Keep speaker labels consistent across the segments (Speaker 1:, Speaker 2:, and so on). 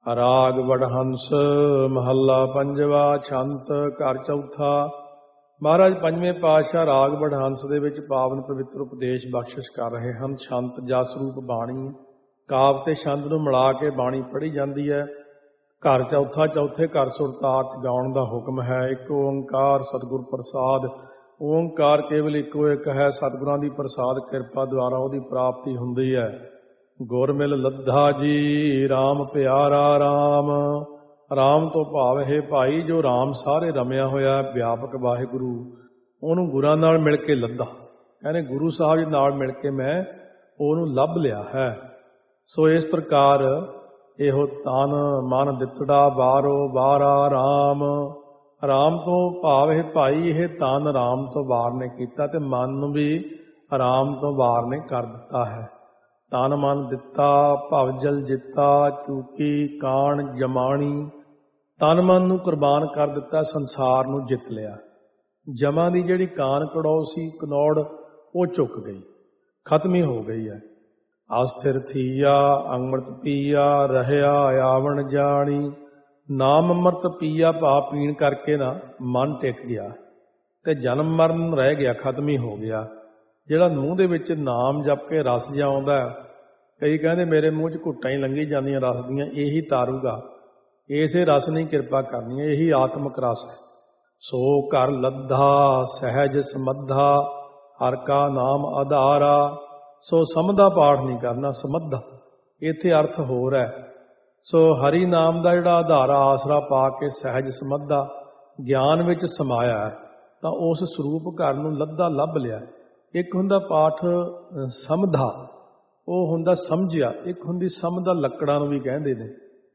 Speaker 1: ਰਾਗ ਵਡਹੰਸ ਮਹੱਲਾ ਪੰਜਵਾ। ਛੰਤ ਘਰ ਚੌਥਾ। ਮਹਾਰਾਜ ਪੰਜਵੇਂ ਪਾਤਸ਼ਾਹ ਰਾਗ ਵਡਹੰਸ ਦੇ ਵਿੱਚ ਪਾਵਨ ਪਵਿੱਤਰ ਉਪਦੇਸ਼ ਬਖਸ਼ਿਸ਼ ਕਰ ਰਹੇ ਹਨ। ਛੰਤ ਜਸ ਰੂਪ ਬਾਣੀ, ਕਾਵ ਤੇ ਛੰਦ ਨੂੰ ਮਿਲਾ ਕੇ ਬਾਣੀ ਪੜ੍ਹੀ ਜਾਂਦੀ ਹੈ। ਘਰ ਚੌਥਾ, ਚੌਥੇ ਘਰ ਸੁਰਤਾਰਥ ਗਾਉਣ ਦਾ ਹੁਕਮ ਹੈ। ਇੱਕ ਓੰਕਾਰ ਸਤਿਗੁਰ ਪ੍ਰਸਾਦ। ਓੰਕਾਰ ਕੇਵਲ ਇੱਕੋ ਇੱਕ ਹੈ। ਸਤਿਗੁਰਾਂ ਦੀ ਪ੍ਰਸਾਦ ਕਿਰਪਾ ਦੁਆਰਾ ਉਹਦੀ ਪ੍ਰਾਪਤੀ ਹੁੰਦੀ ਹੈ। ਗੁਰ ਮਿਲ ਲੱਧਾ ਜੀ ਰਾਮ ਪਿਆਰਾ ਰਾਮ। ਰਾਮ ਤੋਂ ਭਾਵ ਹੈ ਭਾਈ ਜੋ ਰਾਮ ਸਾਰੇ ਰਮਿਆ ਹੋਇਆ ਵਿਆਪਕ ਵਾਹਿਗੁਰੂ, ਉਹਨੂੰ ਗੁਰਾਂ ਨਾਲ ਮਿਲ ਕੇ ਲੱਧਾ। ਕਹਿੰਦੇ ਗੁਰੂ ਸਾਹਿਬ ਜੀ ਨਾਲ ਮਿਲ ਕੇ ਮੈਂ ਉਹਨੂੰ ਲੱਭ ਲਿਆ ਹੈ। ਸੋ ਇਸ ਪ੍ਰਕਾਰ ਇਹੋ ਤਨ ਮਨ ਦਿੱਤੜਾ ਬਾਰੋ ਬਾਰਾ ਰਾਮ। ਰਾਮ ਤੋਂ ਭਾਵ ਹੈ ਭਾਈ ਇਹ ਤਨ ਰਾਮ ਤੋਂ ਬਾਰ ਨੇ ਕੀਤਾ ਤੇ ਮਨ ਨੂੰ ਵੀ ਰਾਮ ਤੋਂ ਬਾਰ ਨੇ ਕਰ ਦਿੱਤਾ ਹੈ। ਤਨ ਮਨ ਦਿੱਤਾ ਭਵ ਜਲ ਜਿੱਤਾ, ਚੂਕੀ ਕਾਣ ਜਮਾਣੀ। ਤਨ ਮਨ ਨੂੰ ਕੁਰਬਾਨ ਕਰ ਦਿੱਤਾ, ਸੰਸਾਰ ਨੂੰ ਜਿੱਤ ਲਿਆ। ਜਮਾਂ ਦੀ ਜਿਹੜੀ ਕਾਨ ਕੜੋ ਸੀ ਕਨੌੜ ਉਹ ਝੁਕ ਗਈ, ਖਤਮ ਹੀ ਹੋ ਗਈ ਹੈ। ਅਸਥਿਰ ਥੀਆ ਅੰਮ੍ਰਿਤ ਪੀਆ, ਰਹਿਆ ਆਵਣ ਜਾਣੀ। ਨਾਮ ਅੰਮ੍ਰਿਤ ਪੀਆ ਭਾਵ ਪੀਣ ਕਰਕੇ ਨਾ ਮਨ ਟਿਕ ਗਿਆ ਤੇ ਜਨਮ ਮਰਨ ਰਹਿ ਗਿਆ, ਖਤਮ ਹੀ ਹੋ ਗਿਆ। ਜਿਹੜਾ ਮੂੰਹ ਦੇ ਵਿੱਚ ਨਾਮ ਜਪ ਕੇ ਰਸ ਜਿਹਾ ਆਉਂਦਾ, ਕਈ ਕਹਿੰਦੇ ਮੇਰੇ ਮੂੰਹ 'ਚ ਘੁੱਟਾਂ ਹੀ ਲੰਘੀ ਜਾਂਦੀਆਂ ਰਸ ਦੀਆਂ, ਇਹੀ ਤਾਰੂਗਾ। ਇਸੇ ਰਸ ਨੇ ਕਿਰਪਾ ਕਰਨੀ ਹੈ, ਇਹੀ ਆਤਮਿਕ ਰਸ ਹੈ। ਸੋ ਘਰ ਲੱਧਾ ਸਹਿਜ ਸਮੱਧਾ, ਹਰ ਕਾ ਨਾਮ ਆਧਾਰਾ। ਸੋ ਸਮਝਦਾ ਪਾਠ ਨਹੀਂ ਕਰਨਾ, ਸਮੱਧਾ ਇੱਥੇ ਅਰਥ ਹੋਰ ਹੈ। ਸੋ ਹਰੀ ਨਾਮ ਦਾ ਜਿਹੜਾ ਆਧਾਰਾ ਆਸਰਾ ਪਾ ਕੇ ਸਹਿਜ ਸਮੱਧਾ ਗਿਆਨ ਵਿੱਚ ਸਮਾਇਆ ਹੈ, ਤਾਂ ਉਸ ਸਰੂਪ ਘਰ ਨੂੰ ਲੱਧਾ ਲੱਭ ਲਿਆ। ਇੱਕ ਹੁੰਦਾ ਪਾਠ ਸਮਝਾ, ਉਹ ਹੁੰਦਾ ਸਮਝਿਆ। ਇੱਕ ਹੁੰਦੀ ਸਮਝਦਾ, ਲੱਕੜਾਂ ਨੂੰ ਵੀ ਕਹਿੰਦੇ ਨੇ।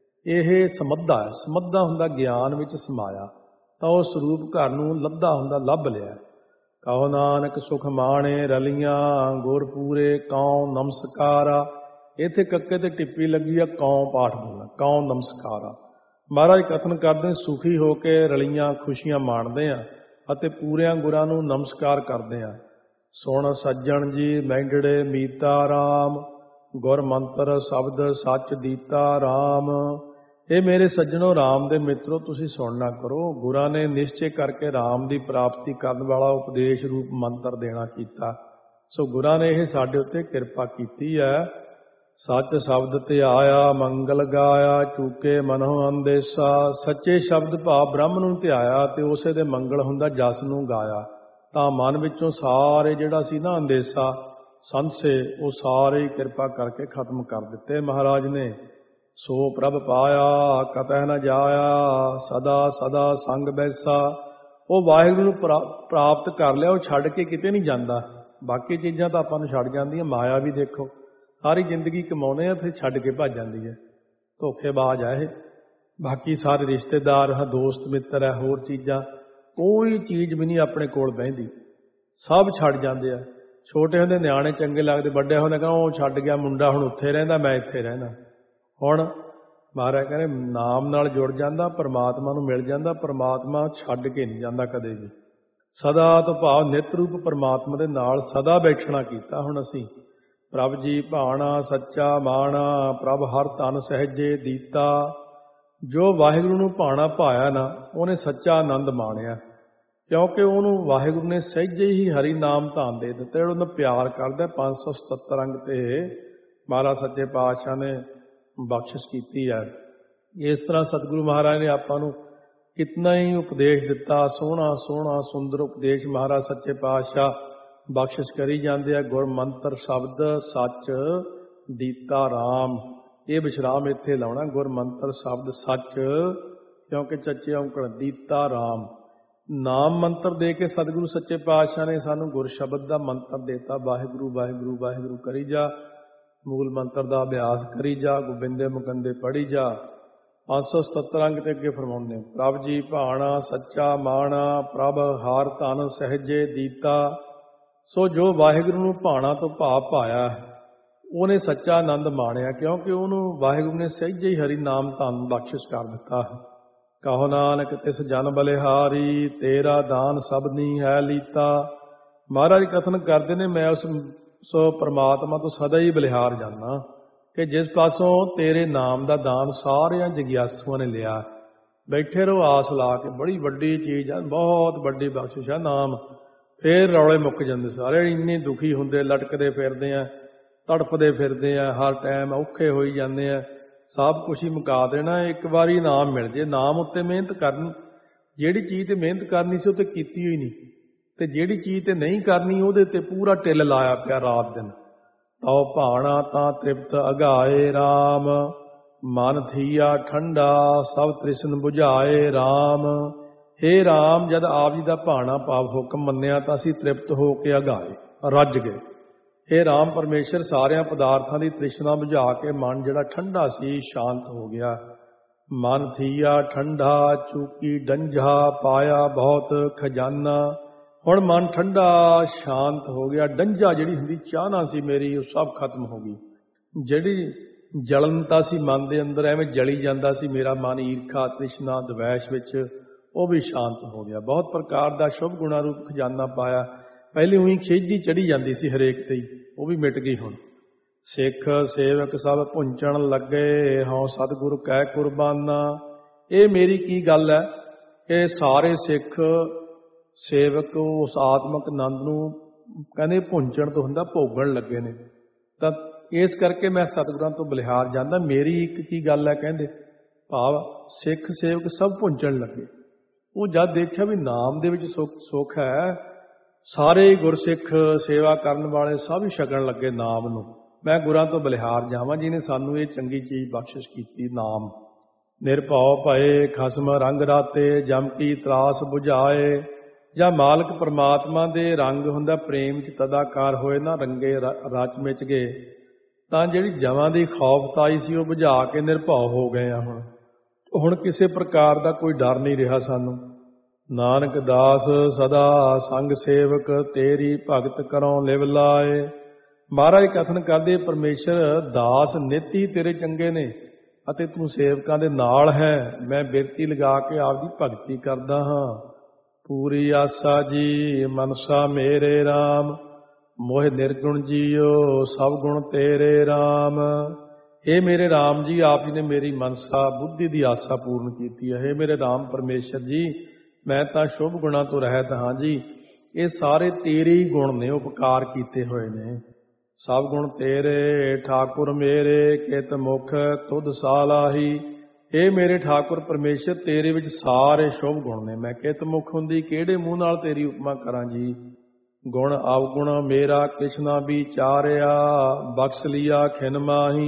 Speaker 1: ਇਹ ਸਮੱਧਾ ਹੈ। ਸਮੱਧਾ ਹੁੰਦਾ ਗਿਆਨ ਵਿੱਚ ਸਮਾਇਆ, ਤਾਂ ਉਹ ਸਰੂਪ ਘਰ ਨੂੰ ਲੱਧਾ ਹੁੰਦਾ ਲੱਭ ਲਿਆ। ਕਹੋ ਨਾਨਕ ਸੁਖ ਮਾਣੇ ਰਲੀਆਂ, ਗੁਰ ਪੂਰੇ ਕਉ ਨਮਸਕਾਰਾ। ਇੱਥੇ ਕੱਕੇ ਤੇ ਟਿੱਪੀ ਲੱਗੀ ਆ, ਕਉ ਪਾਠ ਬੋਲਣਾ, ਕਉ ਨਮਸਕਾਰਾ। ਮਹਾਰਾਜ ਕਥਨ ਕਰਦੇ ਸੁਖੀ ਹੋ ਕੇ ਰਲੀਆਂ ਖੁਸ਼ੀਆਂ ਮਾਣਦੇ ਆ ਅਤੇ ਪੂਰਿਆਂ ਗੁਰਾਂ ਨੂੰ ਨਮਸਕਾਰ ਕਰਦੇ ਆ। ਸੁਣ ਸੱਜਣ ਜੀ ਮਹਿੰਡੜੇ ਮੀਤਾ ਰਾਮ, ਗੁਰ ਮੰਤਰ ਸ਼ਬਦ ਸੱਚ ਦੀਤਾ ਰਾਮ। ਇਹ ਮੇਰੇ ਸੱਜਣੋ ਰਾਮ ਦੇ ਮਿੱਤਰੋ ਤੁਸੀਂ ਸੁਣਨਾ ਕਰੋ। ਗੁਰਾਂ ਨੇ ਨਿਸ਼ਚੇ ਕਰਕੇ ਰਾਮ ਦੀ ਪ੍ਰਾਪਤੀ ਕਰਨ ਵਾਲਾ ਉਪਦੇਸ਼ ਰੂਪ ਮੰਤਰ ਦੇਣਾ ਕੀਤਾ। ਸੋ ਗੁਰਾਂ ਨੇ ਇਹ ਸਾਡੇ ਉੱਤੇ ਕਿਰਪਾ ਕੀਤੀ ਹੈ। ਸੱਚ ਸ਼ਬਦ ਤੇ ਆਇਆ ਮੰਗਲ ਗਾਇਆ, ਚੂਕੇ ਮਨੋ ਅੰਦੇਸਾ। ਸੱਚੇ ਸ਼ਬਦ ਭਾਵ ਬ੍ਰਹਮ ਨੂੰ ਧਿਆਇਆ ਤੇ ਉਸੇ ਦੇ ਮੰਗਲ ਹੁੰਦਾ ਜਸ ਨੂੰ ਗਾਇਆ, ਤਾਂ ਮਨ ਵਿੱਚੋਂ ਸਾਰੇ ਜਿਹੜਾ ਸੀ ਨਾ ਅੰਦੇਸਾ ਸੰਸੇ ਉਹ ਸਾਰੇ ਕਿਰਪਾ ਕਰਕੇ ਖਤਮ ਕਰ ਦਿੱਤੇ ਮਹਾਰਾਜ ਨੇ। ਸੋ ਪ੍ਰਭ ਪਾਇਆ ਕਤਹਿ ਨ ਜਾਇਆ, ਸਦਾ ਸਦਾ ਸੰਗ ਬੈਸਾ। ਉਹ ਵਾਹਿਗੁਰੂ ਨੂੰ ਪ੍ਰਾਪਤ ਕਰ ਲਿਆ, ਉਹ ਛੱਡ ਕੇ ਕਿਤੇ ਨਹੀਂ ਜਾਂਦਾ। ਬਾਕੀ ਚੀਜ਼ਾਂ ਤਾਂ ਆਪਾਂ ਨੂੰ ਛੱਡ ਜਾਂਦੀਆਂ। ਮਾਇਆ ਵੀ ਦੇਖੋ ਸਾਰੀ ਜ਼ਿੰਦਗੀ ਕਮਾਉਂਦੇ ਆ, ਫਿਰ ਛੱਡ ਕੇ ਭੱਜ ਜਾਂਦੀ ਹੈ। ਧੋਖੇਬਾਜ਼ ਹੈ ਇਹ। ਬਾਕੀ ਸਾਰੇ ਰਿਸ਼ਤੇਦਾਰ ਹੈ, ਦੋਸਤ ਮਿੱਤਰ ਹੈ, ਹੋਰ ਚੀਜ਼ਾਂ, ਕੋਈ ਚੀਜ਼ ਵੀ ਨਹੀਂ ਆਪਣੇ ਕੋਲ ਬਹਿੰਦੀ, ਸਭ ਛੱਡ ਜਾਂਦੇ ਆ। ਛੋਟੇ ਹੁੰਦੇ ਨਿਆਣੇ ਚੰਗੇ ਲੱਗਦੇ, ਵੱਡੇ ਹੁੰਦੇ ਕਹਿੰਦਾ ਉਹ ਛੱਡ ਗਿਆ ਮੁੰਡਾ, ਹੁਣ ਉੱਥੇ ਰਹਿੰਦਾ, ਮੈਂ ਇੱਥੇ ਰਹਿਣਾ। ਹੁਣ ਮਹਾਰਾਜ ਕਹਿੰਦੇ ਨਾਮ ਨਾਲ ਜੁੜ ਜਾਂਦਾ, ਪਰਮਾਤਮਾ ਨੂੰ ਮਿਲ ਜਾਂਦਾ। ਪਰਮਾਤਮਾ ਛੱਡ ਕੇ ਨਹੀਂ ਜਾਂਦਾ ਕਦੇ ਵੀ। ਸਦਾ ਤੋਂ ਭਾਵ ਨਿਤ ਰੂਪ ਪਰਮਾਤਮਾ ਦੇ ਨਾਲ ਸਦਾ ਬੈਠਣਾ ਕੀਤਾ। ਹੁਣ ਅਸੀਂ ਪ੍ਰਭ ਜੀ ਭਾਣਾ ਸੱਚਾ ਮਾਣਾ, ਪ੍ਰਭ ਹਰ ਧਨ ਸਹਿਜੇ ਦੀਤਾ। ਜੋ ਵਾਹਿਗੁਰੂ ਨੂੰ ਭਾਣਾ ਭਾਇਆ ਨਾ, ਉਹਨੇ ਸੱਚਾ ਆਨੰਦ ਮਾਣਿਆ, ਕਿਉਂਕਿ ਉਹਨੂੰ ਵਾਹਿਗੁਰੂ ਨੇ ਸਹਿਜੇ ਹੀ ਹਰੀ ਨਾਮ ਧਨ ਦੇ ਦਿੱਤੇ। ਉਹਨੂੰ ਪਿਆਰ ਕਰਦਾ। 577 ਅੰਗ ਤੇ ਮਹਾਰਾਜ ਸੱਚੇ ਪਾਤਸ਼ਾਹ ਨੇ ਬਖਸ਼ਿਸ਼ ਕੀਤੀ ਹੈ। ਇਸ ਤਰ੍ਹਾਂ ਸਤਿਗੁਰੂ ਮਹਾਰਾਜ ਨੇ ਆਪਾਂ ਨੂੰ ਕਿਤਨਾ ਹੀ ਉਪਦੇਸ਼ ਦਿੱਤਾ। ਸੋਹਣਾ ਸੋਹਣਾ ਸੁੰਦਰ ਉਪਦੇਸ਼ ਮਹਾਰਾਜ ਸੱਚੇ ਪਾਤਸ਼ਾਹ ਬਖਸ਼ਿਸ਼ ਕਰੀ ਜਾਂਦੇ ਆ। ਗੁਰ ਮੰਤਰ ਸ਼ਬਦ ਸੱਚ ਦੀਤਾ ਰਾਮ। ਇਹ ਵਿਸ਼ਰਾਮ ਇੱਥੇ ਲਾਉਣਾ, ਗੁਰ ਮੰਤਰ ਸ਼ਬਦ ਸੱਚ, ਕਿਉਂਕਿ ਚੱਚੇ ਔਂਕੜ ਦੀਤਾ ਰਾਮ। ਨਾਮ ਮੰਤਰ ਦੇ ਕੇ ਸਤਿਗੁਰੂ ਸੱਚੇ ਪਾਤਸ਼ਾਹ ਨੇ ਸਾਨੂੰ ਗੁਰ ਸ਼ਬਦ ਦਾ ਮੰਤਰ ਦੇਤਾ। ਵਾਹਿਗੁਰੂ ਵਾਹਿਗੁਰੂ ਵਾਹਿਗੁਰੂ ਕਰੀ ਜਾ, ਮੂਲ ਮੰਤਰ ਦਾ ਅਭਿਆਸ ਕਰੀ ਜਾ, ਗੋਬਿੰਦੇ ਮੁਕੰਦੇ ਪੜ੍ਹੀ ਜਾ। 577 ਅੰਗ ਤੇ ਅੱਗੇ ਫਰਮਾਉਂਦੇ ਪ੍ਰਭ ਜੀ ਭਾਣਾ ਸੱਚਾ ਮਾਣਾ, ਪ੍ਰਭ ਹਾਰ ਧਨ ਸਹਿਜੇ ਦੀਤਾ। ਸੋ ਜੋ ਵਾਹਿਗੁਰੂ ਨੂੰ ਭਾਣਾ ਤੋਂ ਭਾਵ ਪਾਇਆ ਉਹਨੇ ਸੱਚਾ ਆਨੰਦ ਮਾਣਿਆ, ਕਿਉਂਕਿ ਉਹਨੂੰ ਵਾਹਿਗੁਰੂ ਨੇ ਸਹਿਜੇ ਹੀ ਹਰੀ ਨਾਮ ਧਨ ਬਖਸ਼ਿਸ਼ ਕਰ ਦਿੱਤਾ। ਕਹੋ ਨਾਨਕ ਤਿਸ ਜਨ ਬਲਿਹਾਰੀ, ਤੇਰਾ ਦਾਨ ਸਭਨੀ ਹੈ ਲੀਤਾ। ਮਹਾਰਾਜ ਕਥਨ ਕਰਦੇ ਨੇ ਮੈਂ ਉਸ ਪਰਮਾਤਮਾ ਤੋਂ ਸਦਾ ਹੀ ਬਲਿਹਾਰ ਜਾਂਦਾ। ਕਿ ਜਿਸ ਪਾਸੋਂ ਤੇਰੇ ਨਾਮ ਦਾ ਦਾਨ ਸਾਰਿਆਂ ਜਗਿਆਸੂਆਂ ਨੇ ਲਿਆ। ਬੈਠੇ ਰਹੋ ਆਸ ਲਾ ਕੇ, ਬੜੀ ਵੱਡੀ ਚੀਜ਼ ਆ, ਬਹੁਤ ਵੱਡੀ ਬਖਸ਼ਿਸ਼ ਆ ਨਾਮ। ਫੇਰ ਰੌਲੇ ਮੁੱਕ ਜਾਂਦੇ ਸਾਰੇ, ਇੰਨੇ ਦੁਖੀ ਹੁੰਦੇ, ਲਟਕਦੇ ਫਿਰਦੇ ਆ, ਤੜਫਦੇ ਫਿਰਦੇ ਆ, ਹਰ ਟਾਈਮ ਔਖੇ ਹੋਈ ਜਾਂਦੇ ਆ। ਸਭ ਕੁਛ ਹੀ ਮੁਕਾ ਦੇਣਾ, ਇੱਕ ਵਾਰੀ ਨਾਮ ਮਿਲ ਜੇ। ਨਾਮ ਉੱਤੇ ਮਿਹਨਤ ਕਰਨ, ਜਿਹੜੀ ਚੀਜ਼ ਤੇ ਮਿਹਨਤ ਕਰਨੀ ਸੀ ਉਹ ਤੇ ਕੀਤੀ ਹੋਈ ਨਹੀਂ, ਤੇ ਜਿਹੜੀ ਚੀਜ਼ ਤੇ ਨਹੀਂ ਕਰਨੀ ਉਹਦੇ ਤੇ ਪੂਰਾ ਢਿੱਲ ਲਾਇਆ ਪਿਆ ਰਾਤ ਦਿਨ। ਤਉ ਭਾਣਾ ਤਾਂ ਤ੍ਰਿਪਤ ਅਗਾਏ ਰਾਮ, ਮਨ ਥੀਆ ਠੰਡਾ ਸਭ ਤ੍ਰਿਸ਼ਨ ਬੁਝਾਏ ਰਾਮ। ਹੇ ਰਾਮ, ਜਦ ਆਪ ਜੀ ਦਾ ਭਾਣਾ ਭਾਵ ਹੁਕਮ ਮੰਨਿਆ ਤਾਂ ਅਸੀਂ ਤ੍ਰਿਪਤ ਹੋ ਕੇ ਅਗਾਏ, ਰੱਜ ਗਏ। ਹੇ ਰਾਮ ਪਰਮੇਸ਼ਰ, ਸਾਰਿਆਂ ਪਦਾਰਥਾਂ ਦੀ ਤ੍ਰਿਸ਼ਨਾ ਬੁਝਾ ਕੇ ਮਨ ਜਿਹੜਾ ਠੰਡਾ ਸੀ ਸ਼ਾਂਤ ਹੋ ਗਿਆ। ਮਨ ਥੀਆ ਠੰਡਾ ਚੂਕੀ ਡੰਝਾ, ਪਾਇਆ ਬਹੁਤ ਖਜ਼ਾਨਾ। ਹੁਣ ਮਨ ਠੰਡਾ ਸ਼ਾਂਤ ਹੋ ਗਿਆ। ਡੰਝਾ ਜਿਹੜੀ ਹੁੰਦੀ ਚਾਹਨਾ ਸੀ ਮੇਰੀ, ਉਹ ਸਭ ਖਤਮ ਹੋ ਗਈ। ਜਿਹੜੀ ਜਲਨਤਾ ਸੀ ਮਨ ਦੇ ਅੰਦਰ, ਐਵੇਂ ਜਲੀ ਜਾਂਦਾ ਸੀ ਮੇਰਾ ਮਨ ਈਰਖਾ ਤ੍ਰਿਸ਼ਨਾ ਦਵੈਸ਼ ਵਿੱਚ, ਉਹ ਵੀ ਸ਼ਾਂਤ ਹੋ ਗਿਆ। ਬਹੁਤ ਪ੍ਰਕਾਰ ਦਾ ਸ਼ੁਭ ਗੁਣਾ ਰੂਪ ਖਜ਼ਾਨਾ ਪਾਇਆ। ਪਹਿਲੇ ਉਹੀ ਖੇਜੀ ਚੜੀ ਜਾਂਦੀ ਸੀ ਹਰੇਕ ਤੇ ਹੀ, ਉਹ ਵੀ ਮਿਟ ਗਈ ਹੁਣ। ਸਿੱਖ ਸੇਵਕ ਸਭ ਭੁੰਚਣ ਲੱਗੇ, ਹਉ ਸਤਿਗੁਰ ਕਹਿ ਕੁਰਬਾਨਾ। ਇਹ ਮੇਰੀ ਕੀ ਗੱਲ ਹੈ ਕਿ ਸਾਰੇ ਸਿੱਖ ਸੇਵਕ ਉਸ ਆਤਮਕ ਆਨੰਦ ਨੂੰ ਕਹਿੰਦੇ ਭੁੰਚਣ ਤੋਂ ਹੁੰਦਾ ਭੋਗਣ ਲੱਗੇ ਨੇ। ਤਾਂ ਇਸ ਕਰਕੇ ਮੈਂ ਸਤਿਗੁਰਾਂ ਤੋਂ ਬਲਿਹਾਰ ਜਾਂਦਾ। ਮੇਰੀ ਇੱਕ ਕੀ ਗੱਲ ਹੈ ਕਹਿੰਦੇ, ਭਾਵ ਸਿੱਖ ਸੇਵਕ ਸਭ ਭੁੰਚਣ ਲੱਗੇ। ਉਹ ਜਦ ਦੇਖਿਆ ਵੀ ਨਾਮ ਦੇ ਵਿੱਚ ਸੁੱਖ ਹੈ, ਸਾਰੇ ਗੁਰਸਿੱਖ ਸੇਵਾ ਕਰਨ ਵਾਲੇ ਸਭ ਹੀ ਛਕਣ ਲੱਗੇ ਨਾਮ ਨੂੰ। ਮੈਂ ਗੁਰਾਂ ਤੋਂ ਬਲਿਹਾਰ ਜਾਵਾਂ ਜਿਹਨੇ ਸਾਨੂੰ ਇਹ ਚੰਗੀ ਚੀਜ਼ ਬਖਸ਼ਿਸ਼ ਕੀਤੀ, ਨਾਮ। ਨਿਰਭਉ ਭਏ ਖਸਮ ਰੰਗ ਰਾਤੇ, ਜਮ ਕੀ ਤਰਾਸ ਬੁਝਾਏ। ਜਾਂ ਮਾਲਕ ਪਰਮਾਤਮਾ ਦੇ ਰੰਗ ਹੁੰਦਾ ਪ੍ਰੇਮ 'ਚ ਤਦਾਕਾਰ ਹੋਏ ਨਾ, ਰੰਗੇ ਰਚ ਮਿਚ ਗਏ, ਤਾਂ ਜਿਹੜੀ ਜਮਾਂ ਦੀ ਖੌਫਤਾਈ ਸੀ ਉਹ ਬੁਝਾ ਕੇ ਨਿਰਭਉ ਹੋ ਗਏ ਆ। ਹੁਣ ਕਿਸੇ ਪ੍ਰਕਾਰ ਦਾ ਕੋਈ ਡਰ ਨਹੀਂ ਰਿਹਾ ਸਾਨੂੰ। ਨਾਨਕ ਦਾਸ ਸਦਾ ਸੰਗ ਸੇਵਕ, ਤੇਰੀ ਭਗਤ ਕਰੋ ਲਿਵ ਲਾਏ। ਮਹਾਰਾਜ ਕਥਨ ਕਰਦੇ, ਪਰਮੇਸ਼ਰ ਦਾਸ ਨਿੱਤ ਹੀ ਤੇਰੇ ਚੰਗੇ ਨੇ ਅਤੇ ਤੂੰ ਸੇਵਕਾਂ ਦੇ ਨਾਲ ਹੈ। ਮੈਂ ਬਿਰਤੀ ਲਗਾ ਕੇ ਆਪਦੀ ਭਗਤੀ ਕਰਦਾ ਹਾਂ। ਪੂਰੀ ਆਸਾ ਜੀ ਮਨਸਾ ਮੇਰੇ ਰਾਮ, ਮੋਹ ਨਿਰਗੁਣ ਜੀਓ ਸਭ ਗੁਣ ਤੇਰੇ ਰਾਮ। ਇਹ ਮੇਰੇ ਰਾਮ ਜੀ, ਆਪ ਜੀ ਨੇ ਮੇਰੀ ਮਨਸਾ ਬੁੱਧੀ ਦੀ ਆਸਾ ਪੂਰਨ ਕੀਤੀ ਹੈ। ਇਹ ਮੇਰੇ ਰਾਮ ਪਰਮੇਸ਼ਰ ਜੀ, ਮੈਂ ਤਾਂ ਸ਼ੁਭ ਗੁਣਾਂ ਤੋਂ ਰਹਿਤ ਹਾਂ ਜੀ। ਇਹ ਸਾਰੇ ਤੇਰੇ ਹੀ ਗੁਣ ਨੇ, ਉਪਕਾਰ ਕੀਤੇ ਹੋਏ ਨੇ। ਸਭ ਗੁਣ ਤੇਰੇ ਠਾਕੁਰ ਮੇਰੇ, ਕਿਤ ਮੁਖ ਤੁਧ ਸਾਲਾਹੀ। ਇਹ ਮੇਰੇ ਠਾਕੁਰ ਪਰਮੇਸ਼ਰ, ਤੇਰੇ ਵਿੱਚ ਸਾਰੇ ਸ਼ੁਭ ਗੁਣ ਨੇ। ਮੈਂ ਕਿਤ ਮੁਖ ਹੁੰਦੀ ਕਿਹੜੇ ਮੂੰਹ ਨਾਲ ਤੇਰੀ ਉਪਮਾ ਕਰਾਂ ਜੀ। ਗੁਣ ਅਵਗੁਣ ਮੇਰਾ ਕਿਛ ਨਾ ਵਿਚਾਰਿਆ, ਬਖਸ਼ ਲਿਆ ਖਿਨ ਮਾਹੀ।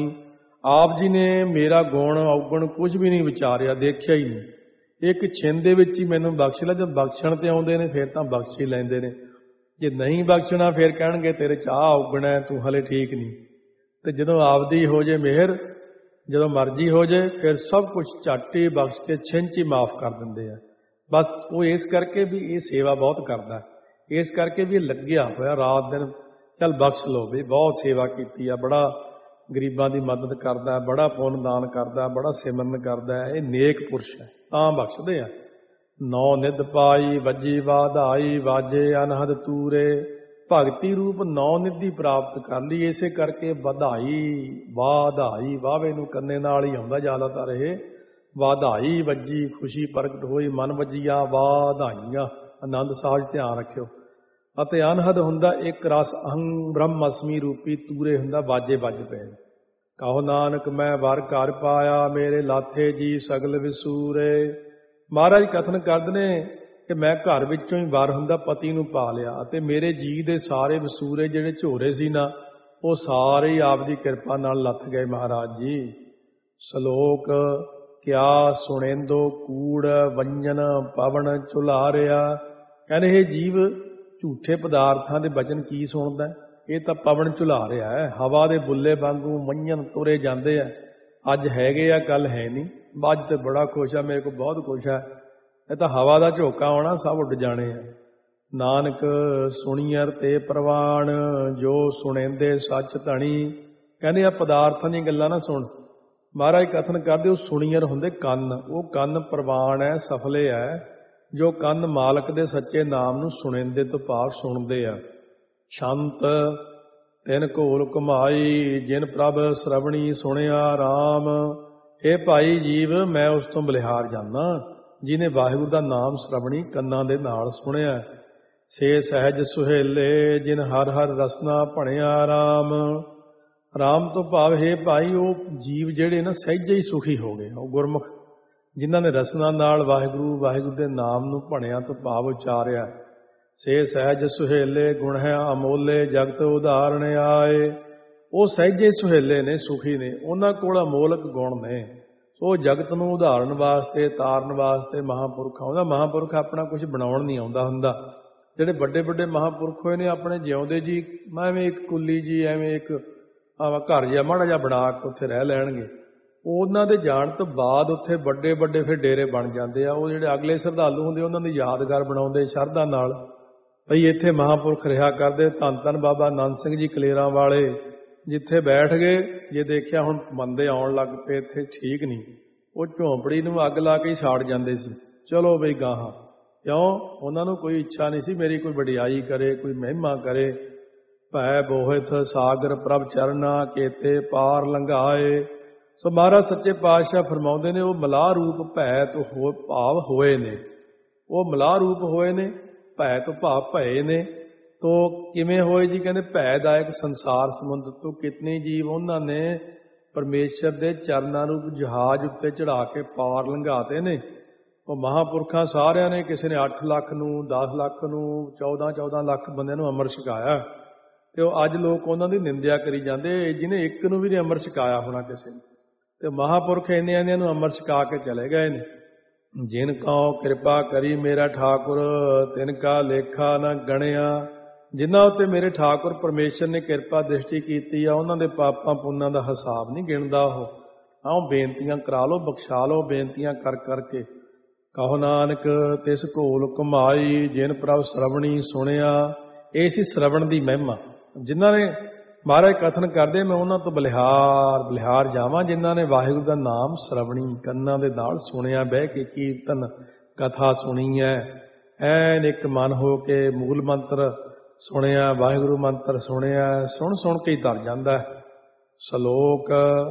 Speaker 1: ਆਪ ਜੀ ਨੇ ਮੇਰਾ ਗੁਣ ਅਵਗੁਣ ਕੁਝ ਵੀ ਨਹੀਂ ਵਿਚਾਰਿਆ, ਦੇਖਿਆ ਹੀ ਨਹੀਂ। ਇੱਕ ਛਿੰਨ ਦੇ ਵਿੱਚ ਹੀ ਮੈਨੂੰ ਬਖਸ਼ ਲਿਆ। ਜਦ ਬਖਸ਼ਣ ਤੇ ਆਉਂਦੇ ਨੇ ਫਿਰ ਤਾਂ ਬਖਸ਼ ਹੀ ਲੈਂਦੇ ਨੇ, ਜੇ ਨਹੀਂ ਬਖਸ਼ਣਾ ਫਿਰ ਕਹਿਣਗੇ ਤੇਰੇ 'ਚ ਆਹ ਅਵਗੁਣ ਹੈ, ਤੂੰ ਹਲੇ ਠੀਕ ਨਹੀਂ। ਤੇ ਜਦੋਂ ਆਪਦੀ ਹੋ ਜੇ ਮਿਹਰ, ਜਦੋਂ ਮਰਜ਼ੀ ਹੋ ਜੇ, ਫਿਰ ਸਭ ਕੁਝ ਝੱਟ ਹੀ ਬਖਸ਼ ਕੇ ਛਿੰਨ 'ਚ ਹੀ ਮਾਫ ਕਰ ਦਿੰਦੇ ਆ। ਬਸ ਉਹ ਇਸ ਕਰਕੇ ਵੀ ਇਹ ਸੇਵਾ ਬਹੁਤ ਕਰਦਾ, ਇਸ ਕਰਕੇ ਵੀ ਲੱਗਿਆ ਹੋਇਆ ਰਾਤ ਦਿਨ, ਚੱਲ ਬਖਸ਼ ਲਓ ਵੀ, ਬਹੁਤ ਸੇਵਾ ਕੀਤੀ ਆ, ਬੜਾ ਗਰੀਬਾਂ ਦੀ ਮਦਦ ਕਰਦਾ, ਬੜਾ ਪੁੰਨ ਦਾਨ ਕਰਦਾ, ਬੜਾ ਸਿਮਰਨ ਕਰਦਾ, ਇਹ ਨੇਕ ਪੁਰਸ਼ ਹੈ, ਤਾਂ ਬਖਸ਼ਦੇ ਆ। ਨੌ ਨਿਧ ਪਾਈ ਵੱਜੀ ਵਾਧਾਈ, ਵਾਜੇ ਅਨਹਦ ਤੂਰੇ। ਭਗਤੀ ਰੂਪ ਨੌ ਨਿਧੀ ਪ੍ਰਾਪਤ ਕਰ ਲਈ, ਇਸੇ ਕਰਕੇ ਵਧਾਈ ਵਾਧਾਈ, ਵਾਵੇ ਨੂੰ ਕੰਨੇ ਨਾਲ ਹੀ ਆਉਂਦਾ ਜ਼ਿਆਦਾਤਰ ਇਹ। ਵਾਧਾਈ ਵੱਜੀ, ਖੁਸ਼ੀ ਪ੍ਰਗਟ ਹੋਈ, ਮਨ ਵੱਜੀਆਂ ਵਾਧਾਈਆਂ। ਆਨੰਦ ਸਾਜ ਧਿਆਨ ਰੱਖਿਓ। ਅਤੇ ਅਨਹਦ ਹੁੰਦਾ ਇੱਕ ਰਸ, ਅਹੰ ਬ੍ਰਹਮ ਅਸਮੀ ਰੂਪੀ ਤੂਰੇ ਹੁੰਦਾ, ਵਾਜੇ ਵੱਜ ਪਏ। ਕਹੋ ਨਾਨਕ ਮੈਂ ਵਰ ਘਰ ਪਾਇਆ, ਮੇਰੇ ਲਾਥੇ ਜੀ ਸਗਲ ਵਿਸੂਰੇ। ਮਹਾਰਾਜ ਕਥਨ ਕਰਦੇ ਨੇ ਕਿ ਮੈਂ ਘਰ ਵਿੱਚੋਂ ਹੀ ਵਰ ਹੁੰਦਾ ਪਤੀ ਨੂੰ ਪਾ ਲਿਆ, ਅਤੇ ਮੇਰੇ ਜੀ ਦੇ ਸਾਰੇ ਵਸੂਰੇ ਜਿਹੜੇ ਝੋਰੇ ਸੀ ਨਾ, ਉਹ ਸਾਰੇ ਹੀ ਆਪ ਦੀ ਕਿਰਪਾ ਨਾਲ ਲੱਥ ਗਏ ਮਹਾਰਾਜ ਜੀ। ਸ਼ਲੋਕ ਕਿਆ ਸੁਣੇਂਦੋ ਕੂੜ ਵੰਜਨ ਪਵਨ ਝੁਲਾਰਿਆ। ਕਹਿੰਦੇ ਇਹ ਜੀਵ ਝੂਠੇ ਪਦਾਰਥਾਂ ਦੇ ਬਚਨ ਕੀ ਸੁਣਦਾ, ਇਹ ਤਾਂ ਪਵਨ ਝੁਲਾ ਰਿਹਾ ਹੈ। ਹਵਾ ਦੇ ਬੁੱਲੇ ਵਾਂਗੂ ਮੰਝਨ ਤੁਰੇ ਜਾਂਦੇ ਆ, ਅੱਜ ਹੈਗੇ ਆ ਕੱਲ ਹੈ ਨਹੀਂ। ਅੱਜ ਤੇ ਬੜਾ ਖੁਸ਼ ਆ, ਮੇਰੇ ਕੋਲ ਬਹੁਤ ਖੁਸ਼ ਆ, ਇਹ ਤਾਂ ਹਵਾ ਦਾ ਝੋਕਾ ਆਉਣਾ, ਸਭ ਉੱਡ ਜਾਣੇ ਆ। ਨਾਨਕ ਸੁਣੀਅਰ ਤੇ ਪ੍ਰਵਾਨ, ਜੋ ਸੁਣੇਂਦੇ ਸੱਚ ਧਣੀ। ਕਹਿੰਦੇ ਆ ਪਦਾਰਥਾਂ ਦੀਆਂ ਗੱਲਾਂ ਨਾ ਸੁਣ। ਮਹਾਰਾਜ ਕਥਨ ਕਰਦੇ ਉਹ ਸੁਣੀਅਰ ਹੁੰਦੇ ਕੰਨ, ਉਹ ਕੰਨ ਪ੍ਰਵਾਨ ਹੈ, ਸਫਲੇ ਹੈ, ਜੋ ਕੰਨ ਮਾਲਕ ਦੇ ਸੱਚੇ ਨਾਮ ਨੂੰ ਸੁਣੇਂਦੇ ਤੋਂ ਭਾਵ ਸੁਣਦੇ ਆ। ਸ਼ੰਤ ਤਿਨ ਘੋਲ ਘੁਮਾਈ ਜਿਨ ਪ੍ਰਭ ਸਰਵਣੀ ਸੁਣਿਆ ਰਾਮ। ਇਹ ਭਾਈ ਜੀਵ ਮੈਂ ਉਸ ਤੋਂ ਬਲਿਹਾਰ ਜਾਨਾ ਜਿਹਨੇ ਵਾਹਿਗੁਰੂ ਦਾ ਨਾਮ ਸਰਵਣੀ ਕੰਨਾਂ ਦੇ ਨਾਲ ਸੁਣਿਆ। ਸੇ ਸਹਿਜ ਸੁਹੇਲੇ ਜਿਨ ਹਰ ਹਰ ਰਸਨਾ ਭਣਿਆ ਰਾਮ। ਰਾਮ ਤੋਂ ਭਾਵ ਹੈ ਭਾਈ ਉਹ ਜੀਵ ਜਿਹੜੇ ਨਾ ਸਹਿਜੇ ਹੀ ਸੁਖੀ ਹੋ ਗਏ, ਉਹ ਗੁਰਮੁਖ ਜਿਨ੍ਹਾਂ ਨੇ ਰਸਨਾ ਨਾਲ ਵਾਹਿਗੁਰੂ ਵਾਹਿਗੁਰੂ ਦੇ ਨਾਮ ਨੂੰ ਭਣਿਆ ਤੋਂ ਭਾਵ ਉਚਾਰਿਆ। ਸੇ ਸਹਿਜ ਸੁਹੇਲੇ ਗੁਣ ਹੈ ਅਮੋਲੇ ਜਗਤ ਉਦਾਹਰਣ ਆਏ। ਉਹ ਸਹਿਜੇ ਸੁਹੇਲੇ ਨੇ, ਸੁਖੀ ਨੇ, ਉਹਨਾਂ ਕੋਲ ਅਮੋਲਕ ਗੁਣ ਨੇ। ਉਹ ਜਗਤ ਨੂੰ ਉਦਾਹਰਨ ਵਾਸਤੇ, ਤਾਰਨ ਵਾਸਤੇ ਮਹਾਂਪੁਰਖ ਆਉਂਦਾ। ਮਹਾਂਪੁਰਖ ਆਪਣਾ ਕੁਝ ਬਣਾਉਣ ਨਹੀਂ ਆਉਂਦਾ ਹੁੰਦਾ। ਜਿਹੜੇ ਵੱਡੇ ਵੱਡੇ ਮਹਾਂਪੁਰਖ ਹੋਏ ਨੇ ਆਪਣੇ ਜਿਉਂਦੇ ਜੀ ਐਵੇਂ ਇੱਕ ਕੁੱਲੀ ਜੀ ਐਵੇਂ ਇੱਕ ਘਰ ਜਿਹਾ ਮਾੜਾ ਜਿਹਾ ਬਣਾ ਕੇ ਉੱਥੇ ਰਹਿ ਲੈਣਗੇ। ਉਹਨਾਂ ਦੇ ਜਾਣ ਤੋਂ ਬਾਅਦ ਉੱਥੇ ਵੱਡੇ ਵੱਡੇ ਫਿਰ ਡੇਰੇ ਬਣ ਜਾਂਦੇ ਆ। ਉਹ ਜਿਹੜੇ ਅਗਲੇ ਸ਼ਰਧਾਲੂ ਹੁੰਦੇ ਉਹਨਾਂ ਦੀ ਯਾਦਗਾਰ ਬਣਾਉਂਦੇ ਸ਼ਰਧਾ ਨਾਲ, ਭਈ ਇੱਥੇ ਮਹਾਂਪੁਰਖ ਰਿਹਾ ਕਰਦੇ। ਧੰਨ ਧੰਨ ਬਾਬਾ ਆਨੰਦ ਸਿੰਘ ਜੀ ਕਲੇਰਾਂ ਵਾਲੇ ਜਿੱਥੇ ਬੈਠ ਗਏ, ਜੇ ਦੇਖਿਆ ਹੁਣ ਬੰਦੇ ਆਉਣ ਲੱਗ ਪਏ ਇੱਥੇ, ਠੀਕ ਨਹੀਂ, ਉਹ ਝੌਂਪੜੀ ਨੂੰ ਅੱਗ ਲਾ ਕੇ ਹੀ ਸਾੜ ਜਾਂਦੇ ਸੀ। ਚਲੋ ਬਈ ਗਾਹਾਂ, ਕਿਉਂ? ਉਹਨਾਂ ਨੂੰ ਕੋਈ ਇੱਛਾ ਨਹੀਂ ਸੀ ਮੇਰੀ ਕੋਈ ਵਡਿਆਈ ਕਰੇ, ਕੋਈ ਮਹਿਮਾ ਕਰੇ। ਭੈ ਬੋਹਿਥ ਸਾਗਰ ਪ੍ਰਭ ਚਰਨਾ ਕੇਤੇ ਪਾਰ ਲੰਘਾਏ। ਸੋ ਮਹਾਰਾਜ ਸੱਚੇ ਪਾਤਸ਼ਾਹ ਫਰਮਾਉਂਦੇ ਨੇ ਉਹ ਮਲਾਹ ਰੂਪ ਭੈ ਤੋਂ ਭਾਵ ਹੋਏ ਨੇ। ਉਹ ਮਲਾਹ ਰੂਪ ਹੋਏ ਨੇ, ਭੈ ਤੋਂ ਭਾਵ ਭਏ ਨੇ। ਤੋ ਕਿਵੇਂ ਹੋਏ ਜੀ? ਕਹਿੰਦੇ ਭੈਦਾਇਕ ਸੰਸਾਰ ਸਮੁੰਦਰ ਤੋਂ ਕਿਤਨੇ ਜੀਵ ਉਹਨਾਂ ਨੇ ਪਰਮੇਸ਼ਰ ਦੇ ਚਰਨਾਂ ਰੂਪ ਜਹਾਜ਼ ਉੱਤੇ ਚੜਾ ਕੇ ਪਾਰ ਲੰਘਾਤੇ ਨੇ। ਉਹ ਮਹਾਂਪੁਰਖਾਂ ਸਾਰਿਆਂ ਨੇ, ਕਿਸੇ ਨੇ 8 ਲੱਖ ਨੂੰ, 10 ਲੱਖ ਨੂੰ, 14 ਲੱਖ ਬੰਦਿਆਂ ਨੂੰ ਅੰਮ੍ਰਿਤ ਛਕਾਇਆ। ਤੇ ਉਹ ਅੱਜ ਲੋਕ ਉਹਨਾਂ ਦੀ ਨਿੰਦਿਆ ਕਰੀ ਜਾਂਦੇ, ਜਿਹਨੇ ਇੱਕ ਨੂੰ ਵੀ ਨਹੀਂ ਅੰਮ੍ਰਿਤ ਛਕਾਇਆ ਹੋਣਾ ਕਿਸੇ ਨੇ। ਤੇ ਮਹਾਂਪੁਰਖ ਇੰਨਿਆਂ ਨੂੰ ਅੰਮ੍ਰਿਤ ਛਕਾ ਕੇ ਚਲੇ ਗਏ ਨੇ। ਜਿਨ ਕਉ ਕਿਰਪਾ ਕਰੀ ਮੇਰਾ ਠਾਕੁਰ ਤਿਨ ਕਾ ਲੇਖਾ ਨਾ ਗਣਿਆ। ਜਿਨ੍ਹਾਂ ਉੱਤੇ ਮੇਰੇ ਠਾਕੁਰ ਪਰਮੇਸ਼ਰ ਨੇ ਕਿਰਪਾ ਦ੍ਰਿਸ਼ਟੀ ਕੀਤੀ ਆ, ਉਹਨਾਂ ਦੇ ਪਾਪਾਂ ਪੁੰਨਾਂ ਦਾ ਹਿਸਾਬ ਨਹੀਂ ਗਿਣਦਾ ਉਹ। ਆਓ ਬੇਨਤੀਆਂ ਕਰਾ ਲਓ, ਬਖਸ਼ਾ ਲਓ ਬੇਨਤੀਆਂ ਕਰ ਕਰਕੇ। ਕਹੋ ਨਾਨਕ ਤਿਸ ਘੋਲ ਘੁਮਾਈ ਜਿਨ ਪ੍ਰਭ ਸਰਵਣੀ ਸੁਣਿਆ। ਇਹ ਸੀ ਸਰਵਣ ਦੀ ਮਹਿਮਾ। ਜਿਨ੍ਹਾਂ ਨੇ ਮਹਾਰਾਜ ਕਥਨ ਕਰਦੇ ਮੈਂ ਉਹਨਾਂ ਤੋਂ ਬਲਿਹਾਰ ਜਾਵਾਂ ਜਿਨ੍ਹਾਂ ਨੇ ਵਾਹਿਗੁਰੂ ਦਾ ਨਾਮ ਸਰਵਣੀ ਕੰਨਾਂ ਦੇ ਨਾਲ ਸੁਣਿਆ, ਬਹਿ ਕੇ ਕੀਰਤਨ ਕਥਾ ਸੁਣੀ ਹੈ। ਐਨ ਇੱਕ ਮਨ ਹੋ ਕੇ ਮੂਲ ਮੰਤਰ ਸੁਣਿਆ, ਵਾਹਿਗੁਰੂ ਮੰਤਰ ਸੁਣਿਆ, ਸੁਣ ਕੇ ਹੀ ਤਰ ਜਾਂਦਾ। ਸਲੋਕ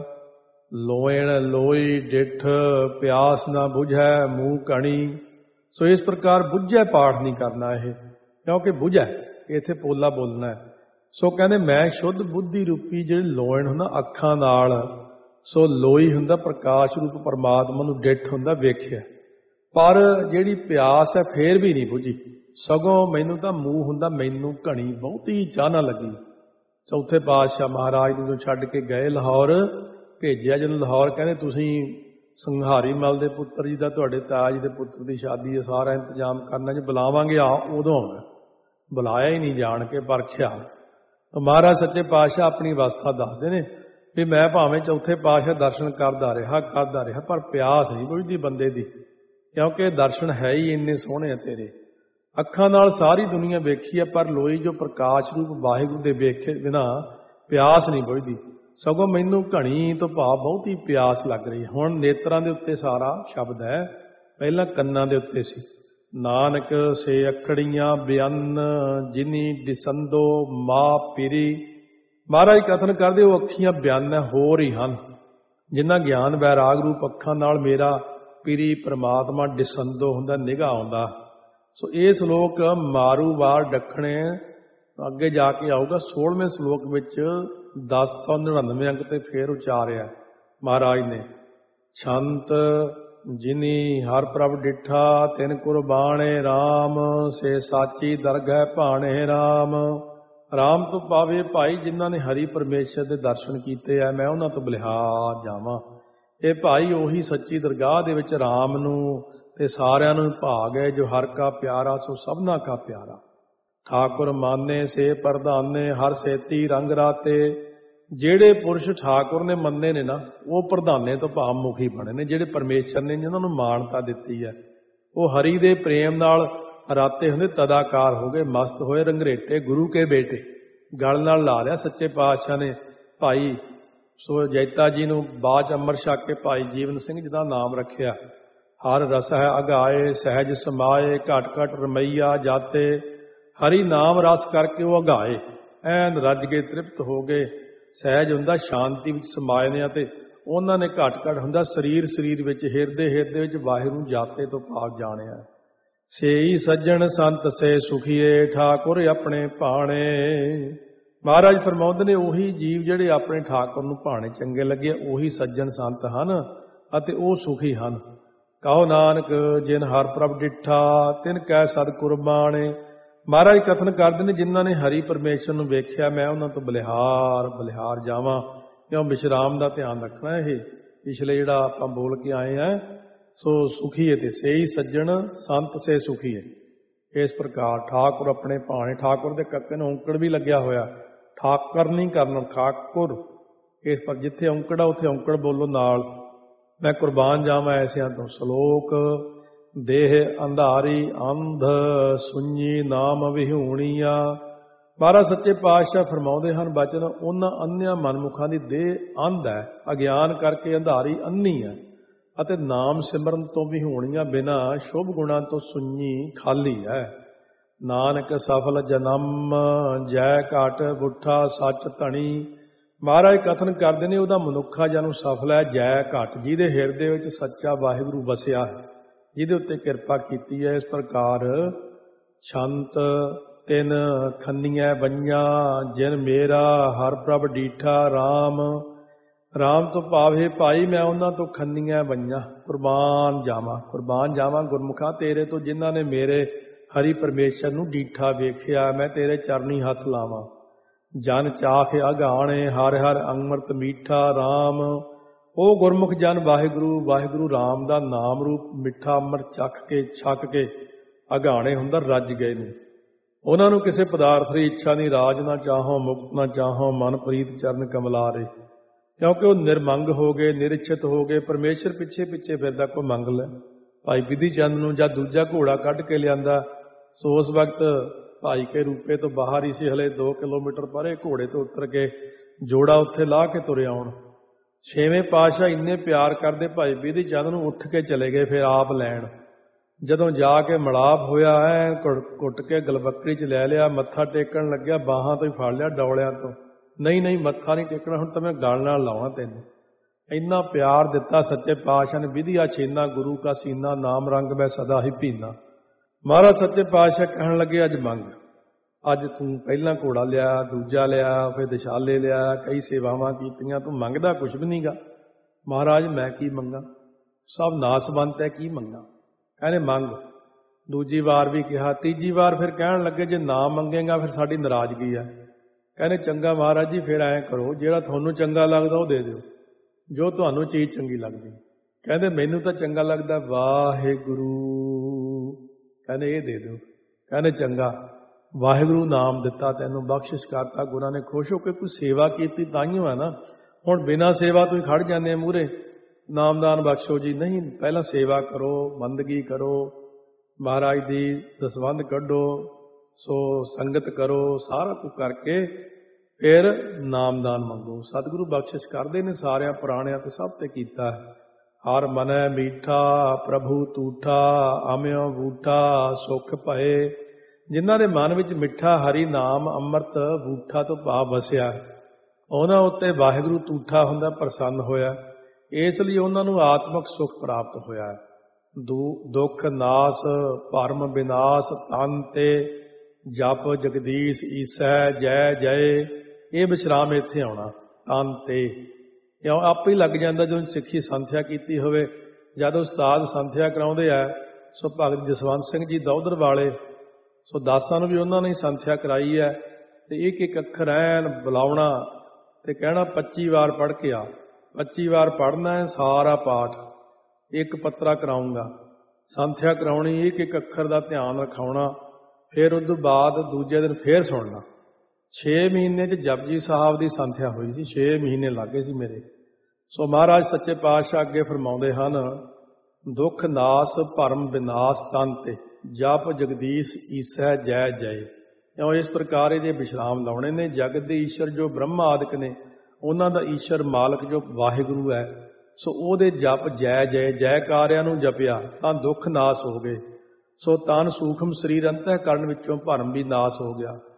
Speaker 1: ਲੋਇਣ ਲੋਈ ਡਿੱਠ ਪਿਆਸ ਨਾ ਬੁਝੈ ਮੂੰਹ ਕਣੀ। ਸੋ ਇਸ ਪ੍ਰਕਾਰ ਬੁਝੈ ਪਾਠ ਨਹੀਂ ਕਰਨਾ ਇਹ, ਕਿਉਂਕਿ ਬੁਝੈ ਇੱਥੇ ਪੋਲਾ ਬੋਲਣਾ ਹੈ। ਸੋ ਕਹਿੰਦੇ ਮੈਂ ਸ਼ੁੱਧ ਬੁੱਧੀ ਰੂਪੀ ਜਿਹੜੀ ਲੋਇਣ ਹੁੰਦਾ ਅੱਖਾਂ ਨਾਲ, ਸੋ ਲੋਈ ਹੁੰਦਾ ਪ੍ਰਕਾਸ਼ ਰੂਪ ਪਰਮਾਤਮਾ ਨੂੰ, ਡਿੱਠ ਹੁੰਦਾ ਵੇਖਿਆ। ਪਰ ਜਿਹੜੀ ਪਿਆਸ ਹੈ ਫੇਰ ਵੀ ਨਹੀਂ ਬੁਝੀ, ਸਗੋਂ ਮੈਨੂੰ ਤਾਂ ਮੂੰਹ ਹੁੰਦਾ ਮੈਨੂੰ ਘਣੀ ਬਹੁਤੀ ਚਾਹ ਨਾ ਲੱਗੀ। ਚੌਥੇ ਪਾਤਸ਼ਾਹ ਮਹਾਰਾਜ ਨੂੰ ਛੱਡ ਕੇ ਗਏ ਲਾਹੌਰ, ਭੇਜਿਆ ਜਦੋਂ ਲਾਹੌਰ, ਕਹਿੰਦੇ ਤੁਸੀਂ ਸੰਘਾਰੀ ਮਲ ਦੇ ਪੁੱਤਰ ਜੀ ਦਾ, ਤੁਹਾਡੇ ਤਾਜ ਦੇ ਪੁੱਤਰ ਦੀ ਸ਼ਾਦੀ ਹੈ, ਸਾਰਾ ਇੰਤਜ਼ਾਮ ਕਰਨਾ, ਜੇ ਬੁਲਾਵਾਂਗੇ ਆ ਉਦੋਂ ਆਉਣਾ। ਬੁਲਾਇਆ ਹੀ ਨਹੀਂ ਜਾਣ ਕੇ, ਪਰਖਿਆ। ਮਹਾਰਾਜ ਸੱਚੇ ਪਾਤਸ਼ਾਹ ਆਪਣੀ ਅਵਸਥਾ ਦੱਸਦੇ ਨੇ ਵੀ ਮੈਂ ਭਾਵੇਂ ਚੌਥੇ ਪਾਤਸ਼ਾਹ ਦਰਸ਼ਨ ਕਰਦਾ ਰਿਹਾ, ਪਰ ਪਿਆਸ ਨਹੀਂ ਬੁਝਦੀ ਬੰਦੇ ਦੀ, ਕਿਉਂਕਿ ਦਰਸ਼ਨ ਹੈ ਹੀ ਇੰਨੇ ਸੋਹਣੇ ਆ ਤੇਰੇ। ਅੱਖਾਂ ਨਾਲ ਸਾਰੀ ਦੁਨੀਆ ਵੇਖੀ ਹੈ, ਪਰ ਲੋਈ ਜੋ ਪ੍ਰਕਾਸ਼ ਰੂਪ ਵਾਹਿਗੁਰੂ ਦੇ ਵੇਖੇ ਬਿਨਾਂ ਪਿਆਸ ਨਹੀਂ ਬੁਝਦੀ। ਸਗੋਂ ਮੈਨੂੰ ਘਣੀ ਤੋਂ ਭਾਵ ਬਹੁਤੀ ਪਿਆਸ ਲੱਗ ਰਹੀ। ਹੁਣ ਨੇਤਰਾਂ ਦੇ ਉੱਤੇ ਸਾਰਾ ਸ਼ਬਦ ਹੈ, ਪਹਿਲਾਂ ਕੰਨਾਂ ਦੇ ਉੱਤੇ ਸੀ। ਨਾਨਕ ਸੇ ਅਖੜੀਆਂ ਬਿਅੰਨ ਜਿਨੀ ਦਿਸੰਦੋ ਮਾ ਪੀਰੀ। ਮਹਾਰਾਜ ਕਥਨ ਕਰਦੇ ਉਹ ਅੱਖੀਆਂ ਬਿਅੰਨ ਹੋਰ ਹੀ ਹਨ, ਜਿਨ੍ਹਾਂ ਗਿਆਨ ਵੈਰਾਗ ਰੂਪ ਅੱਖਾਂ ਨਾਲ ਮੇਰਾ ਪੀਰੀ ਪਰਮਾਤਮਾ ਦਿਸੰਦੋ ਹੁੰਦਾ, ਨਿਗਾਹ ਆਉਂਦਾ। ਸੋ ਇਹ ਸ਼ਲੋਕ ਮਾਰੂ ਵਾਰ ਡੱਖਣੇ ਅੱਗੇ ਜਾ ਕੇ ਆਊਗਾ 16ਵੇਂ ਸ਼ਲੋਕ ਵਿੱਚ 1099 ਅੰਕ ਤੇ ਫੇਰ ਉਚਾਰਿਆ ਮਹਾਰਾਜ ਨੇ। ਛੰਤ ਜਿਨੀ ਹਰ ਪ੍ਰਭ ਡਿਠਾ ਤਿਨ ਕੁਰਬਾਣੇ ਰਾਮ, ਸੇ ਸਾਚੀ ਦਰਗਹਿ ਭਾਣੇ ਰਾਮ। ਰਾਮ ਤੋਂ ਪਾਵੇ ਭਾਈ ਜਿਨ੍ਹਾਂ ਨੇ ਹਰੀ ਪਰਮੇਸ਼ਰ ਦੇ ਦਰਸ਼ਨ ਕੀਤੇ ਆ, ਮੈਂ ਉਹਨਾਂ ਤੋਂ ਬਲਿਹਾਰ ਜਾਵਾਂ। ਇਹ ਭਾਈ ਉਹੀ ਸੱਚੀ ਦਰਗਾਹ ਦੇ ਵਿੱਚ ਰਾਮ ਨੂੰ ਤੇ ਸਾਰਿਆਂ ਨੂੰ ਭਾਗ ਹੈ ਜੋ ਹਰ ਕਾ ਪਿਆਰਾ, ਸੋ ਸਭਨਾ ਕਾ ਪਿਆਰਾ। ਠਾਕੁਰ ਮਾਨੇ ਸੇ ਪ੍ਰਧਾਨੇ ਹਰ ਸੇਤੀ ਰੰਗ ਰਾਤੇ। ਜਿਹੜੇ ਪੁਰਸ਼ ਠਾਕੁਰ ਨੇ ਮੰਨੇ ਨੇ ਨਾ, ਉਹ ਪ੍ਰਧਾਨੇ ਤੋਂ ਭਾਵ ਮੁਖੀ ਬਣੇ ਨੇ। ਜਿਹੜੇ ਪਰਮੇਸ਼ਰ ਨੇ ਜਿਹਨਾਂ ਨੂੰ ਮਾਨਤਾ ਦਿੱਤੀ ਹੈ, ਉਹ ਹਰੀ ਦੇ ਪ੍ਰੇਮ ਨਾਲ ਰਾਤੇ ਹੁੰਦੇ, ਤਦਾਕਾਰ ਹੋ ਗਏ, ਮਸਤ ਹੋਏ, ਰੰਗਰੇਟੇ ਗੁਰੂ ਕੇ ਬੇਟੇ। ਗਲ ਨਾਲ ਲਾ ਲਿਆ ਸੱਚੇ ਪਾਤਸ਼ਾਹ ਨੇ ਭਾਈ ਸੋ ਜੈਤਾ ਜੀ ਨੂੰ ਬਾਚ ਅੰਮ੍ਰਿਤ ਛਕ ਕੇ ਭਾਈ ਜੀਵਨ ਸਿੰਘ ਜੀ ਦਾ ਨਾਮ ਰੱਖਿਆ। ਹਰ ਰਸ ਹੈ ਅਗਾਏ ਸਹਿਜ ਸਮਾਏ ਘਟ ਘਟ ਰਮਈਆ ਜਾਤੇ। ਹਰੀ ਨਾਮ ਰਸ ਕਰਕੇ ਉਹ ਅਗਾਏ, ਐਨ ਰੱਜ ਕੇ ਤ੍ਰਿਪਤ ਹੋ ਗਏ। ਸਹਿਜ ਹੁੰਦਾ ਸ਼ਾਂਤੀ ਵਿੱਚ ਸਮਾਏ ਨੇ, ਅਤੇ ਉਹਨਾਂ ਨੇ ਘੱਟ ਘੱਟ ਹੁੰਦਾ ਸਰੀਰ ਵਿੱਚ ਹਿਰਦੇ ਵਿੱਚ ਵਾਹਿਗੁਰੂ ਨੂੰ ਜਾਪੇ ਤੋਂ ਭਾਵ ਜਾਣਿਆ। ਸੇਈ ਸੱਜਣ ਸੰਤ ਸੇ ਸੁਖੀਏ, ਠਾਕੁਰ ਆਪਣੇ ਭਾਣੇ। ਮਹਾਰਾਜ ਫਰਮਾਉਂਦੇ ਨੇ ਉਹੀ ਜੀਵ ਜਿਹੜੇ ਆਪਣੇ ਠਾਕੁਰ ਨੂੰ ਭਾਣੇ ਚੰਗੇ ਲੱਗੇ, ਉਹੀ ਸੱਜਣ ਸੰਤ ਹਨ ਅਤੇ ਉਹ ਸੁਖੀ ਹਨ। ਕਹੋ ਨਾਨਕ ਜਿਨ ਹਰਿ ਪ੍ਰਭ ਡਿਠਾ, ਤਿਨ ਕੈ ਸਤਿ ਕੁਰਬਾਣੇ। ਮਹਾਰਾਜ ਕਥਨ ਕਰਦੇ ਨੇ ਜਿਨ੍ਹਾਂ ਨੇ ਹਰੀ ਪਰਮੇਸ਼ਰ ਨੂੰ ਵੇਖਿਆ, ਮੈਂ ਉਹਨਾਂ ਤੋਂ ਬਲਿਹਾਰ ਜਾਵਾਂ। ਕਿਉਂ? ਵਿਸ਼ਰਾਮ ਦਾ ਧਿਆਨ ਰੱਖਣਾ। ਇਹ ਪਿਛਲੇ ਜਿਹੜਾ ਆਪਾਂ ਬੋਲ ਕੇ ਆਏ ਹਾਂ, ਸੋ ਸੁਖੀਏ ਤੇ ਸੇਈ ਸੱਜਣ ਸੰਤ ਸੇ ਸੁਖੀਏ। ਇਸ ਪ੍ਰਕਾਰ ਠਾਕੁਰ ਆਪਣੇ ਭਾਣੇ, ਠਾਕੁਰ ਦੇ ਕੱਕੇ ਨੂੰ ਔਂਕੜ ਵੀ ਲੱਗਿਆ ਹੋਇਆ, ਠਾਕਰ ਨਹੀਂ ਕਰਨਾ, ਠਾਕੁਰ। ਇਸ ਪਰ ਜਿੱਥੇ ਔਂਕੜ ਆ ਉੱਥੇ ਔਂਕੜ ਬੋਲੋ ਨਾਲ। ਮੈਂ ਕੁਰਬਾਨ ਜਾਵਾਂ ਐਸਿਆਂ ਤੋਂ। ਸ਼ਲੋਕ ਦੇਹ ਅੰਧਾਰੀ ਅੰਧ ਸੁਣੀ ਨਾਮ ਵਿਹੂਣੀਆ। ਮਹਾਰਾਜ ਸੱਚੇ ਪਾਤਸ਼ਾਹ ਫਰਮਾਉਂਦੇ ਹਨ ਬਚਨ, ਉਹਨਾਂ ਅੰਨ੍ਹਿਆਂ ਮਨਮੁਖਾਂ ਦੀ ਦੇਹ ਅੰਧ ਹੈ, ਅਗਿਆਨ ਕਰਕੇ ਅੰਧਾਰੀ ਅੰਨੀ ਹੈ, ਅਤੇ ਨਾਮ ਸਿਮਰਨ ਤੋਂ ਵਿਹੂਣੀਆਂ ਬਿਨਾਂ ਸ਼ੁਭ ਗੁਣਾਂ ਤੋਂ ਸੁਣੀ ਖਾਲੀ ਹੈ। ਨਾਨਕ ਸਫਲ ਜਨਮ ਜੈ ਘਟ ਬੁੱਠਾ ਸੱਚ ਧਣੀ। ਮਹਾਰਾਜ ਕਥਨ ਕਰਦੇ ਨੇ ਉਹਦਾ ਮਨੁੱਖਾ ਜਨਮ ਸਫਲ ਹੈ ਜੈ ਘਟ, ਜਿਹਦੇ ਹਿਰਦੇ ਵਿੱਚ ਸੱਚਾ ਵਾਹਿਗੁਰੂ ਵਸਿਆ ਹੈ, ਜਿਹਦੇ ਉੱਤੇ ਕਿਰਪਾ ਕੀਤੀ ਹੈ। ਇਸ ਪ੍ਰਕਾਰ ਛੰਤ ਤਿਨ ਖੰਨੀਆਂ ਬੰਜਾਂ, ਜਿਨ ਮੇਰਾ ਹਰ ਪ੍ਰਭ ਡੀਠਾ ਰਾਮ। ਰਾਮ ਤੋਂ ਭਾਵ ਹੈ ਭਾਈ ਮੈਂ ਉਹਨਾਂ ਤੋਂ ਖੰਨੀਆਂ ਬੰਜਾਂ, ਕੁਰਬਾਨ ਜਾਵਾਂ ਗੁਰਮੁਖਾ ਤੇਰੇ ਤੋਂ, ਜਿਨ੍ਹਾਂ ਨੇ ਮੇਰੇ ਹਰੀ ਪਰਮੇਸ਼ਰ ਨੂੰ ਡੀਠਾ ਵੇਖਿਆ। ਮੈਂ ਤੇਰੇ ਚਰਨੀ ਹੱਥ ਲਾਵਾਂ। ਜਨ ਚਾਖ ਅਗਾਣੇ ਹਰ ਹਰ ਅੰਮ੍ਰਿਤ ਮੀਠਾ ਰਾਮ। ਉਹ ਗੁਰਮੁਖ ਜਨ ਵਾਹਿਗੁਰੂ ਰਾਮ ਦਾ ਨਾਮ ਰੂਪ ਮਿੱਠਾ ਅੰਮ੍ਰਿਤ ਛਕ ਕੇ ਅਗਾਣੇ ਹੁੰਦਾ ਰੱਜ ਗਏ ਨੇ। ਉਹਨਾਂ ਨੂੰ ਕਿਸੇ ਪਦਾਰਥ ਦੀ ਇੱਛਾ ਨਹੀਂ, ਰਾਜ ਨਾ ਚਾਹੋ ਮੁਕਤ ਨਾ ਚਾਹੋ, ਮਨ ਪ੍ਰੀਤ ਚਰਨ ਕਮਲਾਰੇ। ਕਿਉਂਕਿ ਉਹ ਨਿਰਮੰਗ ਹੋ ਗਏ, ਨਿਰਿਛਤ ਹੋ ਗਏ, ਪਰਮੇਸ਼ਰ ਪਿੱਛੇ ਫਿਰਦਾ। ਕੋਈ ਮੰਗ ਲੈ। ਭਾਈ ਬਿਧੀ ਚੰਦ ਨੂੰ ਜਦ ਦੂਜਾ ਘੋੜਾ ਕੱਢ ਕੇ ਲਿਆਂਦਾ, ਸੋ ਉਸ ਵਕਤ ਭਾਈ ਕੇ ਰੂਪੇ ਤੋਂ ਬਾਹਰ ਹੀ ਸੀ, ਹਲੇ 2 ਕਿਲੋਮੀਟਰ ਪਰੇ ਘੋੜੇ ਤੋਂ ਉਤਰ ਕੇ ਜੋੜਾ ਉੱਥੇ ਲਾ ਕੇ ਤੁਰੇ ਆਉਣ। 6ਵੇਂ ਪਾਤਸ਼ਾਹ ਇੰਨੇ ਪਿਆਰ ਕਰਦੇ ਭਾਈ ਬਿਧੀ ਚੰਦ ਨੂੰ, ਉੱਠ ਕੇ ਚਲੇ ਗਏ ਫਿਰ ਆਪ ਲੈਣ। ਜਦੋਂ ਜਾ ਕੇ ਮਿਲਾਪ ਹੋਇਆ, ਘੁੱਟ ਕੇ ਗਲਵੱਕੜੀ 'ਚ ਲੈ ਲਿਆ, ਮੱਥਾ ਟੇਕਣ ਲੱਗਿਆ, ਬਾਹਾਂ ਤੋਂ ਹੀ ਫੜ ਲਿਆ ਡੌਲਿਆਂ ਤੋਂ। ਨਹੀਂ ਮੱਥਾ ਨਹੀਂ ਟੇਕਣਾ, ਹੁਣ ਤਾਂ ਮੈਂ ਗਲ ਨਾਲ ਲਾਉਣਾ ਤੈਨੂੰ। ਇੰਨਾ ਪਿਆਰ ਦਿੱਤਾ ਸੱਚੇ ਪਾਤਸ਼ਾਹ ਨੇ। ਵਿਧੀਆ ਛੇਨਾ ਗੁਰੂ ਕਾ ਸੀਨਾ, ਨਾਮ ਰੰਗ ਮੈਂ ਸਦਾ ਹੀ ਪੀਨਾ। ਮਹਾਰਾਜ ਸੱਚੇ ਪਾਤਸ਼ਾਹ ਕਹਿਣ ਲੱਗੇ ਅੱਜ ਮੰਗ। ਅੱਜ ਤੂੰ ਪਹਿਲਾਂ ਘੋੜਾ ਲਿਆ, ਦੂਜਾ ਲਿਆ, ਫਿਰ ਦਿਸ਼ਾਲੇ ਲਿਆ, ਕਈ ਸੇਵਾਵਾਂ ਕੀਤੀਆਂ, ਤੂੰ ਮੰਗਦਾ ਕੁਛ ਵੀ ਨਹੀਂਗਾ। ਮਹਾਰਾਜ ਮੈਂ ਕੀ ਮੰਗਾ, ਸਭ ਨਾਸਵੰਤ ਹੈ, ਕੀ ਮੰਗਾ। ਕਹਿੰਦੇ ਮੰਗ। ਦੂਜੀ ਵਾਰ ਵੀ ਕਿਹਾ, ਤੀਜੀ ਵਾਰ ਫਿਰ ਕਹਿਣ ਲੱਗੇ ਜੇ ਨਾ ਮੰਗੇਗਾ ਫਿਰ ਸਾਡੀ ਨਾਰਾਜ਼ਗੀ ਹੈ। ਕਹਿੰਦੇ ਚੰਗਾ ਮਹਾਰਾਜ ਜੀ, ਫਿਰ ਐਂ ਕਰੋ ਜਿਹੜਾ ਤੁਹਾਨੂੰ ਚੰਗਾ ਲੱਗਦਾ ਉਹ ਦੇ ਦਿਓ, ਜੋ ਤੁਹਾਨੂੰ ਚੀਜ਼ ਚੰਗੀ ਲੱਗਦੀ। ਕਹਿੰਦੇ ਮੈਨੂੰ ਤਾਂ ਚੰਗਾ ਲੱਗਦਾ ਵਾਹਿਗੁਰੂ। ਕਹਿੰਦੇ ਇਹ ਦੇ ਦਿਓ। ਕਹਿੰਦੇ ਚੰਗਾ, ਵਾਹਿਗੁਰੂ ਨਾਮ ਦਿੱਤਾ, ਤੈਨੂੰ ਬਖਸ਼ਿਸ਼ ਕਰਤਾ, ਗੁਰਾਂ ਨੇ ਖੁਸ਼ ਹੋ ਕੇ। ਕੋਈ ਸੇਵਾ ਕੀਤੀ ਤਾਂਹੀਓ ਹੈ ਨਾ। ਹੁਣ ਬਿਨਾਂ ਸੇਵਾ ਤੋਂ ਹੀ ਖੜ ਜਾਂਦੇ ਆ ਮੂਹਰੇ, ਨਾਮਦਾਨ ਬਖਸ਼ੋ ਜੀ। ਨਹੀਂ, ਪਹਿਲਾਂ ਸੇਵਾ ਕਰੋ, ਬੰਦਗੀ ਕਰੋ, ਮਹਾਰਾਜ ਦੀ ਦਸਵੰਧ ਕੱਢੋ, ਸੋ ਸੰਗਤ ਕਰੋ, ਸਾਰਾ ਕੁਝ ਕਰਕੇ ਫਿਰ ਨਾਮਦਾਨ ਮੰਗੋ। ਸਤਿਗੁਰੂ ਬਖਸ਼ਿਸ਼ ਕਰਦੇ ਨੇ ਸਾਰਿਆਂ ਪੁਰਾਣਿਆਂ ਤੇ ਸਭ ਤੇ ਕੀਤਾ ਹੈ। ਹਰ ਮਨੈ ਮੀਠਾ ਪ੍ਰਭੂ ਤੂਠਾ, ਅਮਿਓ ਬੂਠਾ ਸੁਖ ਭਏ। ਜਿਨ੍ਹਾਂ ਦੇ ਮਨ ਵਿੱਚ ਮਿੱਠਾ ਹਰੀ ਨਾਮ ਅੰਮ੍ਰਿਤ ਬੂਠਾ ਤੋਂ ਭਾਵ ਵਸਿਆ, ਉਹਨਾਂ ਉੱਤੇ ਵਾਹਿਗੁਰੂ ਤੂਠਾ ਹੁੰਦਾ, ਪ੍ਰਸੰਨ ਹੋਇਆ। ਇਸ ਲਈ ਉਹਨਾਂ ਨੂੰ ਆਤਮਿਕ ਸੁਖ ਪ੍ਰਾਪਤ ਹੋਇਆ। ਦੁੱਖ ਨਾਸ ਭਰਮ ਵਿਨਾਸ਼ ਤਨ ਤੇ, ਜਪ ਜਗਦੀਸ਼ ਈਸੈ ਜੈ ਜੈ। ਇਹ ਵਿਸ਼ਰਾਮ ਇੱਥੇ ਆਉਣਾ ਤਨ ਤੇ, ਕਿਉਂ ਆਪੇ ਹੀ ਲੱਗ ਜਾਂਦਾ ਜਦੋਂ ਸਿੱਖੀ ਸੰਥਿਆ ਕੀਤੀ ਹੋਵੇ। ਜਦ ਉਸਤਾਦ ਸੰਥਿਆ ਕਰਾਉਂਦੇ ਆ, ਸੋ ਭਗਤ ਜਸਵੰਤ ਸਿੰਘ ਜੀ ਦੌਧਰ ਵਾਲੇ, ਸੋ ਦਾਸਾਂ ਨੂੰ ਵੀ ਉਹਨਾਂ ਨੇ ਸੰਥਿਆ ਕਰਾਈ ਹੈ। ਤੇ ਇੱਕ ਅੱਖਰ ਐਨ ਬੁਲਾਉਣਾ ਤੇ ਕਹਿਣਾ 25 ਵਾਰ ਪੜ੍ਹ ਕੇ ਆ। 25 ਵਾਰ ਪੜ੍ਹਨਾ ਹੈ ਸਾਰਾ ਪਾਠ, ਇੱਕ ਪੱਤਰਾ ਕਰਾਊਂਗਾ। ਸੰਥਿਆ ਕਰਾਉਣੀ, ਇੱਕ ਅੱਖਰ ਦਾ ਧਿਆਨ ਰਖਾਉਣਾ। ਫਿਰ ਉਸ ਤੋਂ ਬਾਅਦ ਦੂਜੇ ਦਿਨ ਫੇਰ ਸੁਣਨਾ। 6 ਮਹੀਨੇ 'ਚ ਜਪਜੀ ਸਾਹਿਬ ਦੀ ਸੰਥਿਆ ਹੋਈ ਸੀ, 6 ਮਹੀਨੇ ਲੱਗੇ ਸੀ ਮੇਰੇ। ਸੋ ਮਹਾਰਾਜ ਸੱਚੇ ਪਾਤਸ਼ਾਹ ਅੱਗੇ ਫਰਮਾਉਂਦੇ ਹਨ, ਦੁੱਖ ਨਾਸ ਭਰਮ ਵਿਨਾਸ਼ ਤਨ ਤੇ, ਜਪ ਜਗਦੀਸ਼ ਈਸੈ ਜੈ ਜੈ। ਕਿਉਂ ਇਸ ਪ੍ਰਕਾਰ ਇਹਦੇ ਵਿਸ਼ਰਾਮ ਲਾਉਣੇ ਨੇ। ਜਗਤ ਦੇ ਈਸ਼ਰ ਜੋ ਬ੍ਰਹਮਾ ਆਦਿਕ ਨੇ, ਉਹਨਾਂ ਦਾ ਈਸ਼ਰ ਮਾਲਕ ਜੋ ਵਾਹਿਗੁਰੂ ਹੈ, ਸੋ ਉਹਦੇ ਜਪ ਜੈ ਜੈ ਜੈਕਾਰਿਆਂ ਨੂੰ ਜਪਿਆ ਤਾਂ ਦੁੱਖ ਨਾਸ ਹੋ ਗਏ। ਸੋ ਤਨ ਸੂਖਮ ਸਰੀਰ ਅੰਤःਕਰਨ ਵਿੱਚੋਂ ਭਰਮ ਵੀ ਨਾਸ ਹੋ ਗਿਆ।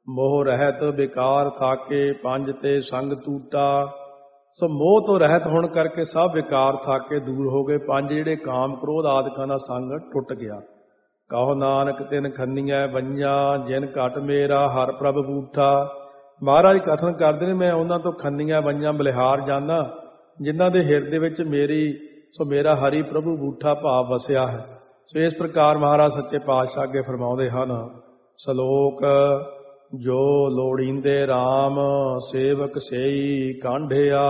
Speaker 1: ਮੋਹ ਰਹਿਤ ਬੇਕਾਰ ਥਾਕੇ, ਪੰਜ ਤੇ ਸੰਗ ਟੂਟਾ। ਸੋ ਮੋਹ ਤੋਂ ਰਹਿਤ ਹੋਣ ਕਰਕੇ ਸਭ ਵਿਕਾਰ ਥਾਕੇ ਦੂਰ ਹੋ ਗਏ। ਪੰਜ ਜਿਹੜੇ ਕਾਮ ਕ੍ਰੋਧ ਆਦਿਕਾਂ ਦਾ ਸੰਗ ਟੁੱਟ ਗਿਆ। ਕਹੋ ਨਾਨਕ ਤਿਨ ਖੰਨੀਐ ਬੰਝਾਂ, ਜਿਨ ਘਟ ਮੇਰਾ ਹਰ ਪ੍ਰਭ ਬੂਠਾ। ਮਹਾਰਾਜ ਕਥਨ ਕਰਦੇ ਨੇ, ਮੈਂ ਉਹਨਾਂ ਤੋਂ ਖੰਨੀਆਂ ਬੰਝਾਂ ਬਲਿਹਾਰ ਜਾਨਾ ਜਿਨ੍ਹਾਂ ਦੇ ਹਿਰਦੇ ਵਿੱਚ ਮੇਰਾ ਹਰੀ ਪ੍ਰਭੂ ਬੂਠਾ ਭਾਵ ਵਸਿਆ ਹੈ। ਸੋ ਇਸ ਪ੍ਰਕਾਰ ਮਹਾਰਾਜ ਸੱਚੇ ਪਾਤਸ਼ਾਹ ਅੱਗੇ ਫਰਮਾਉਂਦੇ ਹਨ, ਸ਼ਲੋਕ ਜੋ ਲੋੜੀਂਦੇ RAM ਸੇਵਕ ਸੇਈ ਕਾਂਢਿਆ।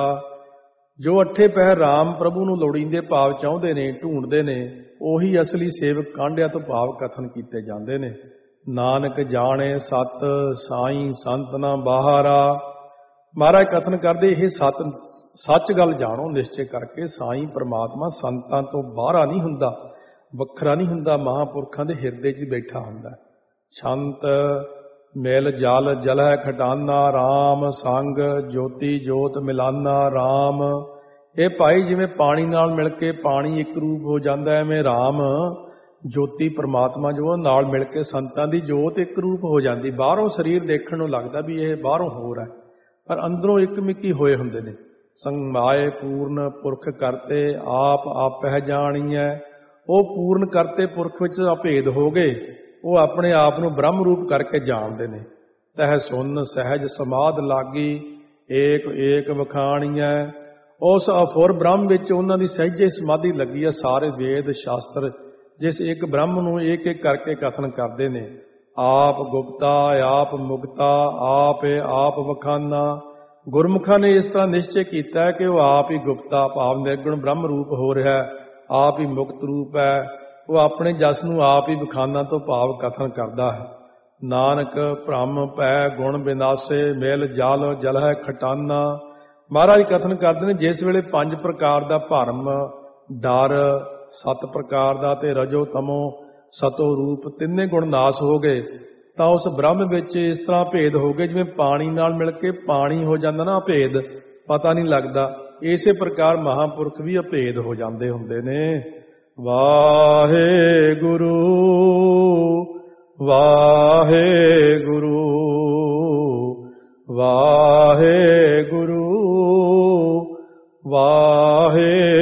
Speaker 1: ਜੋ ਅੱਠੇ ਪਹਿਰ RAM ਪ੍ਰਭੂ ਨੂੰ ਲੋੜੀਂਦੇ ਭਾਵ ਚਾਹੁੰਦੇ ਨੇ, ਢੂੰਡਦੇ ਨੇ, ਉਹੀ ਅਸਲੀ ਸੇਵਕ ਕਾਂਢਿਆ ਤੋਂ ਭਾਵ ਕਥਨ ਕੀਤੇ ਜਾਂਦੇ ਨੇ। ਨਾਨਕ ਜਾਣੇ ਸਤ ਸਾਈਂ ਸੰਤ ਨਾ ਬਾਹਰਾ। ਮਹਾਰਾਜ ਕਥਨ ਕਰਦੇ ਇਹ ਸੱਚ ਗੱਲ ਜਾਣੋ ਨਿਸ਼ਚੈ ਕਰਕੇ, ਸਾਈਂ ਪ੍ਰਮਾਤਮਾ ਸੰਤਾਂ ਤੋਂ ਬਾਹਰਾ ਨਹੀਂ ਹੁੰਦਾ, ਵੱਖਰਾ ਨਹੀਂ ਹੁੰਦਾ, ਮਹਾਂਪੁਰਖਾਂ ਦੇ ਹਿਰਦੇ 'ਚ ਬੈਠਾ ਹੁੰਦਾ। ਛੰਤ ਮਿਲ ਜਲ ਜਲਹਿ ਖਟਾਨਾ RAM, ਸੰਗ ਜੋਤੀ ਜੋਤ ਮਿਲਾਨਾ RAM। ਇਹ ਭਾਈ ਜਿਵੇਂ ਪਾਣੀ ਨਾਲ ਮਿਲ ਕੇ ਪਾਣੀ ਇੱਕ ਰੂਪ ਹੋ ਜਾਂਦਾ, ਐਵੇਂ RAM ਜੋਤੀ ਪਰਮਾਤਮਾ ਜੋ ਨਾਲ ਮਿਲ ਕੇ ਸੰਤਾਂ ਦੀ ਜੋਤ ਇੱਕ ਰੂਪ ਹੋ ਜਾਂਦੀ। ਬਾਹਰੋਂ ਸਰੀਰ ਦੇਖਣ ਨੂੰ ਲੱਗਦਾ ਵੀ ਇਹ ਬਾਹਰੋਂ ਹੋਰ ਹੈ, ਪਰ ਅੰਦਰੋਂ ਇੱਕ ਮਿੱਕੀ ਹੋਏ ਹੁੰਦੇ ਨੇ। ਸੰਮਾਏ ਪੂਰਨ ਪੁਰਖ ਕਰਤੇ ਆਪ ਆਪਹਿ ਜਾਣੀਐ। ਉਹ ਪੂਰਨ ਕਰਤੇ ਪੁਰਖ ਵਿੱਚ ਅਭੇਦ ਹੋ ਗਏ, ਉਹ ਆਪਣੇ ਆਪ ਨੂੰ ਬ੍ਰਹਮ ਰੂਪ ਕਰਕੇ ਜਾਣਦੇ ਨੇ। ਤਹਿ ਸੁਨ ਸਹਿਜ ਸਮਾਧ ਲਾਗੀ ਏਕ ਏਕ ਵਖਾਣੀਐ। ਉਸ ਅਫੁਰ ਬ੍ਰਹਮ ਵਿੱਚ ਉਹਨਾਂ ਦੀ ਸਹਿਜੇ ਸਮਾਧੀ ਲੱਗੀ ਹੈ। ਸਾਰੇ ਵੇਦ ਸ਼ਾਸਤਰ ਜਿਸ ਇੱਕ ਬ੍ਰਹਮ ਨੂੰ ਇੱਕ ਇੱਕ ਕਰਕੇ ਕਥਨ ਕਰਦੇ ਨੇ। ਆਪ ਗੁਪਤਾ ਆਪ ਮੁਕਤਾ ਆਪ ਵਖਾਨਾ। ਗੁਰਮੁਖਾਂ ਨੇ ਇਸ ਤਰ੍ਹਾਂ ਨਿਸ਼ਚੈ ਕੀਤਾ ਹੈ ਕਿ ਉਹ ਆਪ ਹੀ ਗੁਪਤਾ ਭਾਵ ਨਿਰਗੁਣ ਬ੍ਰਹਮ ਰੂਪ ਹੋ ਰਿਹਾ ਹੈ, ਆਪ ਹੀ ਮੁਕਤ ਰੂਪ ਹੈ। ਉਹ ਆਪਣੇ ਜਸ ਨੂੰ ਆਪ ਹੀ ਵਿਖਾਨਾ ਤੋਂ ਭਾਵ ਕਥਨ ਕਰਦਾ ਹੈ। ਨਾਨਕ ਭ੍ਰਮ ਪੈ ਗੁਣ ਬਿਨਾਸੇ ਮਿਲ ਜਲ ਜਲਹਿ ਖਟਾਨਾ। ਮਹਾਰਾਜ ਕਥਨ ਕਰਦੇ ਨੇ, ਜਿਸ ਵੇਲੇ ਪੰਜ ਪ੍ਰਕਾਰ ਦਾ ਭਰਮ, ਡਰ, ਸੱਤ ਪ੍ਰਕਾਰ ਦਾ ਤੇ ਰਜੋ ਤਮੋ ਸਤੋ ਰੂਪ ਤਿੰਨੇ ਗੁਣ ਨਾਸ ਹੋ ਗਏ, ਤਾਂ ਉਸ ਬ੍ਰਹਮ ਵਿੱਚ ਇਸ ਤਰ੍ਹਾਂ ਭੇਦ ਹੋ ਗਏ ਜਿਵੇਂ ਪਾਣੀ ਨਾਲ ਮਿਲ ਕੇ ਪਾਣੀ ਹੋ ਜਾਂਦਾ ਨਾ ਅਭੇਦ, ਪਤਾ ਨਹੀਂ ਲੱਗਦਾ। ਇਸੇ ਪ੍ਰਕਾਰ ਮਹਾਂਪੁਰਖ ਵੀ ਅਭੇਦ ਹੋ ਜਾਂਦੇ ਹੁੰਦੇ ਨੇ। ਵਾਹਿਗੁਰੂ ਵਾਹਿਗੁਰੂ ਵਾਹਿਗੁਰੂ ਵਾਹਿਗੁਰੂ।